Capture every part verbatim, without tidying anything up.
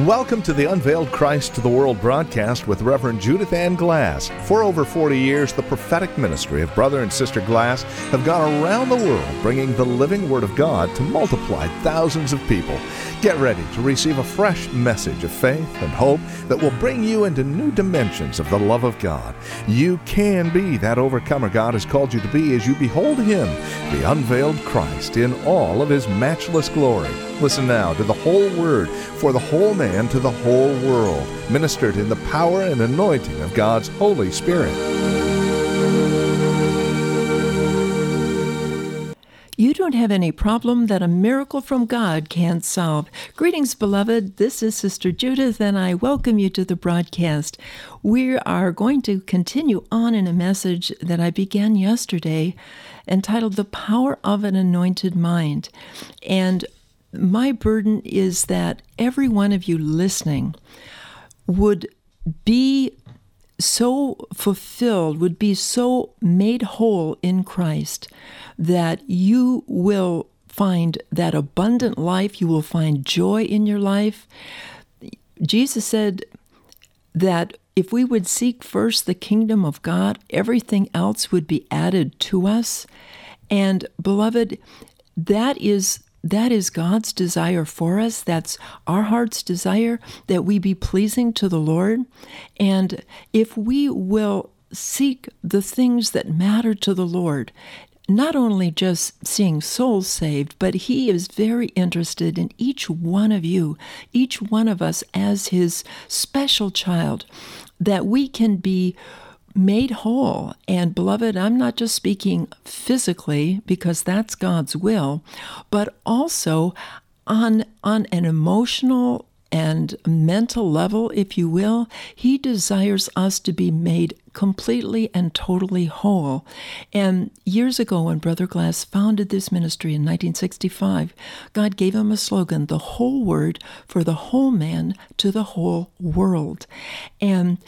Welcome to the Unveiled Christ to the World broadcast with Reverend Judith Ann Glass. For over forty years, the prophetic ministry of Brother and Sister Glass have gone around the world bringing the living Word of God to multiply thousands of people. Get ready to receive a fresh message of faith and hope that will bring you into new dimensions of the love of God. You can be that overcomer God has called you to be as you behold Him, the unveiled Christ, in all of His matchless glory. Listen now to the whole Word for the whole man to the whole world, ministered in the power and anointing of God's Holy Spirit. You don't have any problem that a miracle from God can't solve. Greetings, beloved. This is Sister Judith, and I welcome you to the broadcast. We are going to continue on in a message that I began yesterday entitled The Power of an Anointed Mind. And my burden is that every one of you listening would be so fulfilled, would be so made whole in Christ that you will find that abundant life, you will find joy in your life. Jesus said that if we would seek first the kingdom of God, everything else would be added to us. And beloved, that is That is God's desire for us. That's our heart's desire, that we be pleasing to the Lord. And if we will seek the things that matter to the Lord, not only just seeing souls saved, but He is very interested in each one of you, each one of us as His special child, that we can be made whole. And beloved, I'm not just speaking physically, because that's God's will, but also on, on an emotional and mental level, if you will. He desires us to be made completely and totally whole. And years ago, when Brother Glass founded this ministry in nineteen sixty-five, God gave him a slogan, the whole word for the whole man to the whole world. And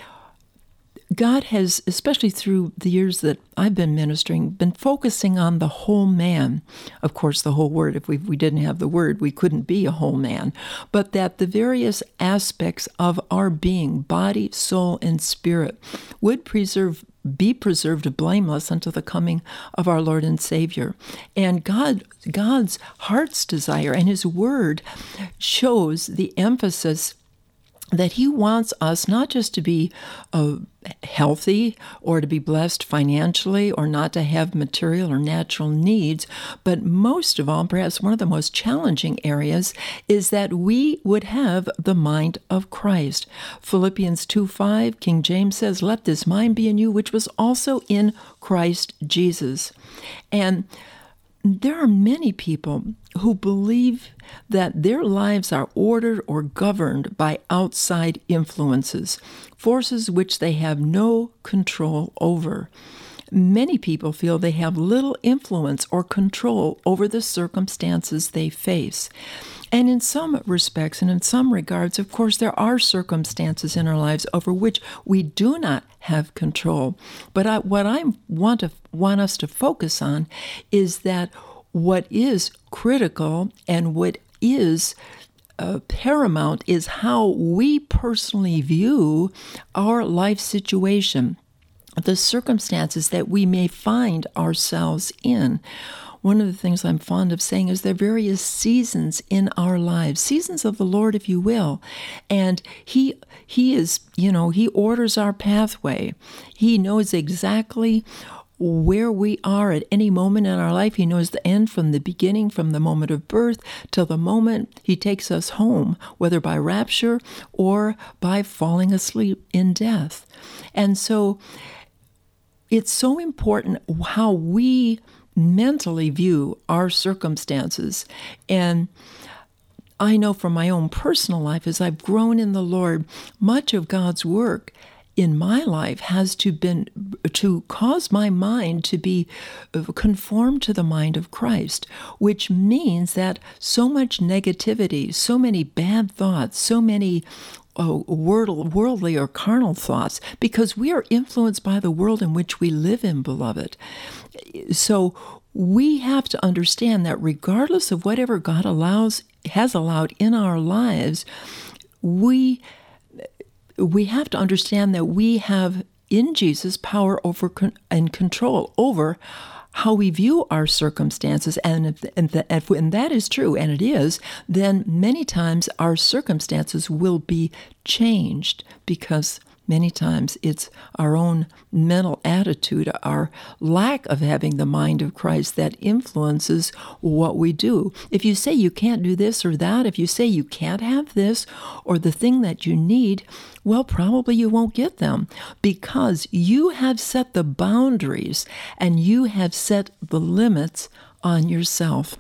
God has, especially through the years that I've been ministering, been focusing on the whole man. Of course, the whole word. If we, we didn't have the word, we couldn't be a whole man. But that the various aspects of our being, body, soul, and spirit, would preserve, be preserved blameless until the coming of our Lord and Savior. And God, God's heart's desire and His word shows the emphasis that He wants us not just to be uh, healthy or to be blessed financially or not to have material or natural needs, but most of all, perhaps one of the most challenging areas is that we would have the mind of Christ. Philippians two five, King James says, "Let this mind be in you, which was also in Christ Jesus." And there are many people who believe that their lives are ordered or governed by outside influences, forces which they have no control over. Many people feel they have little influence or control over the circumstances they face. And in some respects and in some regards, of course, there are circumstances in our lives over which we do not have control. But I, what I want to want us to focus on is that what is critical and what is uh, paramount is how we personally view our life situation, the circumstances that we may find ourselves in. One of the things I'm fond of saying is there are various seasons in our lives, seasons of the Lord, if you will. And He He is, you know, He orders our pathway. He knows exactly where we are at any moment in our life. He knows the end from the beginning, from the moment of birth till the moment He takes us home, whether by rapture or by falling asleep in death. And so it's so important how we mentally view our circumstances. And I know from my own personal life, as I've grown in the Lord, much of God's work in my life has to been to cause my mind to be conformed to the mind of Christ, which means that so much negativity, so many bad thoughts, so many uh, worldly or carnal thoughts, because we are influenced by the world in which we live in, beloved. So we have to understand that regardless of whatever God allows, has allowed in our lives, we we have to understand that we have in Jesus power over con- and control over how we view our circumstances, and if, and, the, if and that is true, and it is, then many times our circumstances will be changed, because many times it's our own mental attitude, our lack of having the mind of Christ that influences what we do. If you say you can't do this or that, if you say you can't have this or the thing that you need, well, probably you won't get them, because you have set the boundaries and you have set the limits on yourself.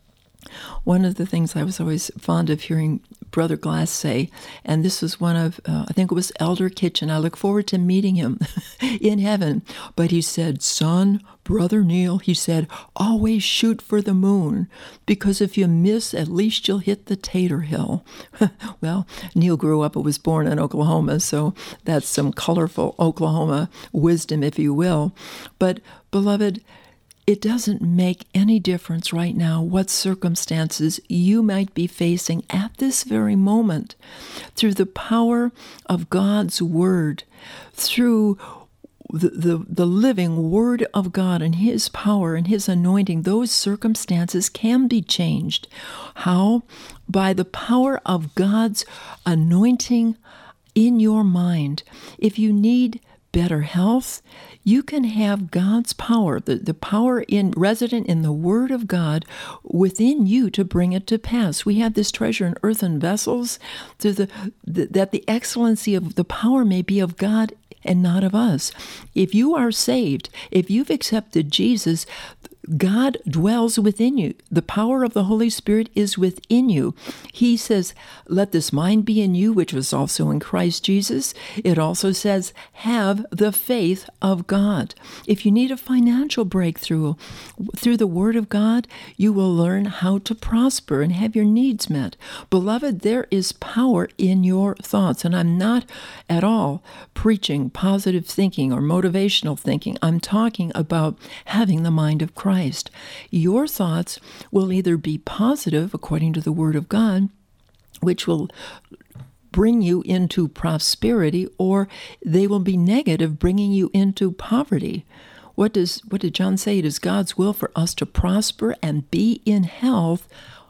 One of the things I was always fond of hearing Brother Glass say, and this was one of, uh, I think it was Elder Kitchen. I look forward to meeting him in heaven. But he said, son, Brother Neil, he said, always shoot for the moon, because if you miss, at least you'll hit the Tater Hill. Well, Neil grew up and was born in Oklahoma, so that's some colorful Oklahoma wisdom, if you will. But, beloved, it doesn't make any difference right now what circumstances you might be facing at this very moment. Through the power of God's Word, through the, the, the living Word of God and His power and His anointing, those circumstances can be changed. How? By the power of God's anointing in your mind. If you need better health, you can have God's power, the, the power in resident in the Word of God within you to bring it to pass. We have this treasure in earthen vessels, to the, the that the excellency of the power may be of God and not of us. If you are saved, if you've accepted Jesus, God dwells within you. The power of the Holy Spirit is within you. He says, let this mind be in you, which was also in Christ Jesus. It also says, have the faith of God. If you need a financial breakthrough, through the Word of God, you will learn how to prosper and have your needs met. Beloved, there is power in your thoughts. And I'm not at all preaching positive thinking or motivational thinking. I'm talking about having the mind of Christ. Christ. Your thoughts will either be positive, according to the Word of God, which will bring you into prosperity, or they will be negative, bringing you into poverty. What does what did John say? It is God's will for us to prosper and be in health.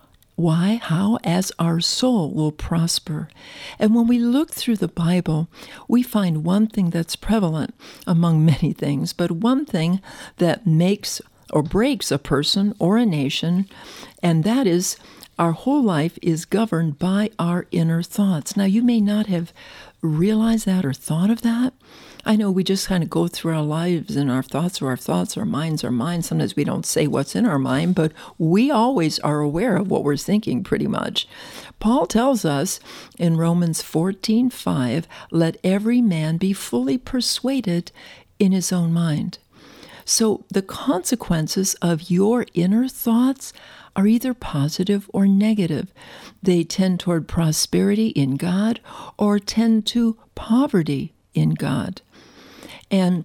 Why? How? As our soul will prosper. And when we look through the Bible, we find one thing that's prevalent among many things, but one thing that makes or breaks a person or a nation, and that is our whole life is governed by our inner thoughts. Now, you may not have realized that or thought of that. I know we just kind of go through our lives and our thoughts are our thoughts, our minds are minds. Sometimes we don't say what's in our mind, but we always are aware of what we're thinking pretty much. Paul tells us in Romans fourteen five, let every man be fully persuaded in his own mind. So the consequences of your inner thoughts are either positive or negative. They tend toward prosperity in God or tend to poverty in God. And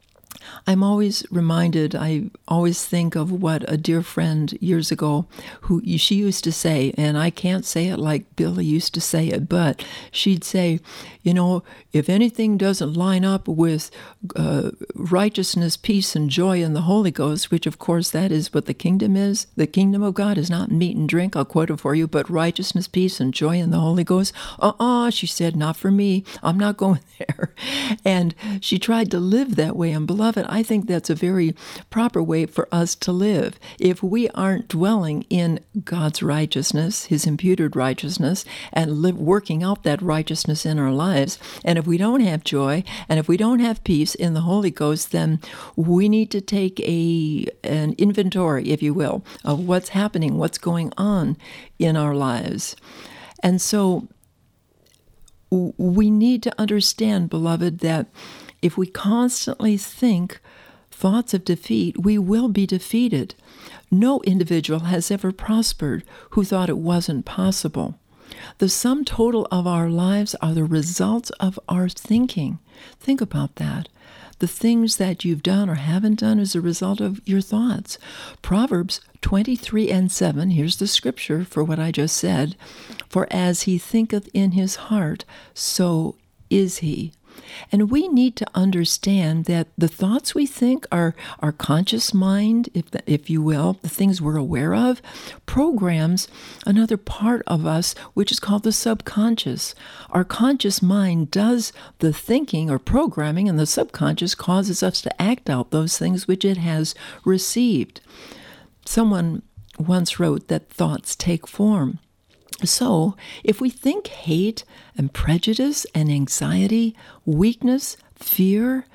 I'm always reminded, I always think of what a dear friend years ago, who she used to say, and I can't say it like Billy used to say it, but she'd say, you know, if anything doesn't line up with uh, righteousness, peace, and joy in the Holy Ghost, which of course that is what the kingdom is. The kingdom of God is not meat and drink, I'll quote it for you, but righteousness, peace, and joy in the Holy Ghost. Uh-uh, she said, not for me. I'm not going there. And she tried to live that way. And beloved, I think that's a very proper way for us to live. If we aren't dwelling in God's righteousness, His imputed righteousness, and live, working out that righteousness in our lives, and if we don't have joy, and if we don't have peace in the Holy Ghost, then we need to take a an inventory, if you will, of what's happening, what's going on in our lives. And so we need to understand, beloved, that if we constantly think thoughts of defeat, we will be defeated. No individual has ever prospered who thought it wasn't possible. The sum total of our lives are the results of our thinking. Think about that. the things that you've done or haven't done as a result of your thoughts. Proverbs twenty-three and seven, here's the scripture for what I just said. For as he thinketh in his heart, so is he. And we need to understand that the thoughts we think are our conscious mind, if the, if you will, the things we're aware of, programs another part of us, which is called the subconscious. Our conscious mind does the thinking or programming, and the subconscious causes us to act out those things which it has received. Someone once wrote that thoughts take form. So, if we think hate and prejudice and anxiety, weakness, fear,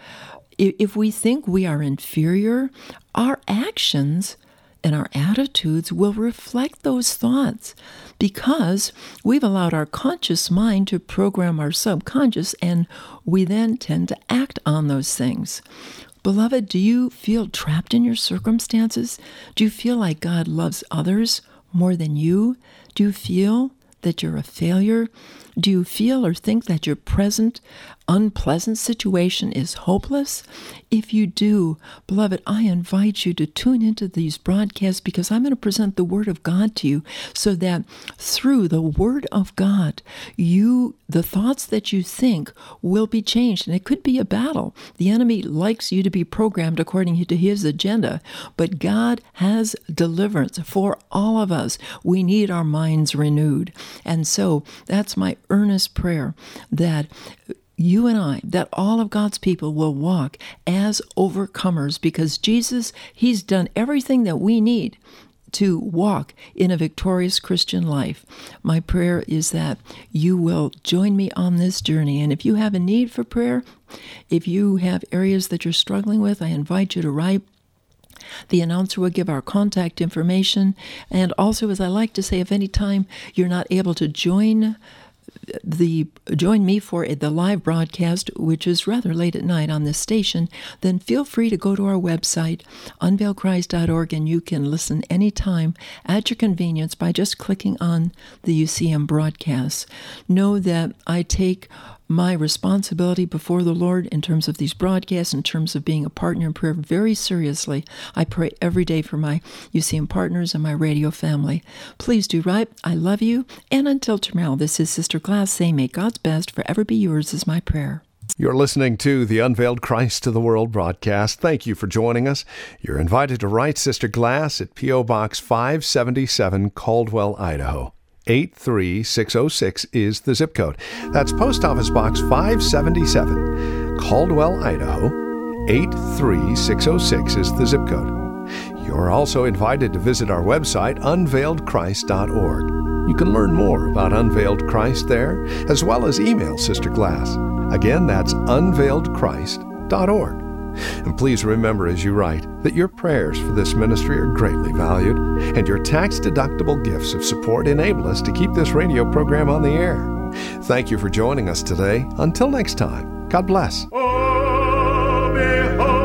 if we think we are inferior, our actions and our attitudes will reflect those thoughts because we've allowed our conscious mind to program our subconscious, and we then tend to act on those things. Beloved, do you feel trapped in your circumstances? Do you feel like God loves others more than you? Do you feel that you're a failure? Do you feel or think that your present unpleasant situation is hopeless? If you do, beloved, I invite you to tune into these broadcasts because I'm going to present the Word of God to you so that through the Word of God, you, the thoughts that you think will be changed. And it could be a battle. The enemy likes you to be programmed according to his agenda, but God has deliverance for all of us. We need our minds renewed. And so that's my earnest prayer that you and I, that all of God's people will walk as overcomers because Jesus, he's done everything that we need to walk in a victorious Christian life. My prayer is that you will join me on this journey. And if you have a need for prayer, if you have areas that you're struggling with, I invite you to write. The announcer will give our contact information. And also, as I like to say, if any time you're not able to join the join me for the live broadcast, which is rather late at night on this station, then feel free to go to our website, unveiled christ dot org, and you can listen anytime at your convenience by just clicking on the U C M broadcasts. Know that I take my responsibility before the Lord in terms of these broadcasts, in terms of being a partner in prayer, very seriously. I pray every day for my U C M partners and my radio family. Please do right. I love you. And until tomorrow, this is Sister Glass saying, may God's best forever be yours is my prayer. You're listening to the Unveiled Christ to the World broadcast. Thank you for joining us. You're invited to write Sister Glass at P O. Box five seventy-seven, Caldwell, Idaho. eight three six oh six is the zip code. That's Post Office Box five seventy-seven, Caldwell, Idaho. eight three six oh six is the zip code. You're also invited to visit our website, unveiled christ dot org. You can learn more about Unveiled Christ there, as well as email Sister Glass. Again, that's unveiled christ dot org. And please remember as you write that your prayers for this ministry are greatly valued, and your tax-deductible gifts of support enable us to keep this radio program on the air. Thank you for joining us today. Until next time, God bless. Oh, behold.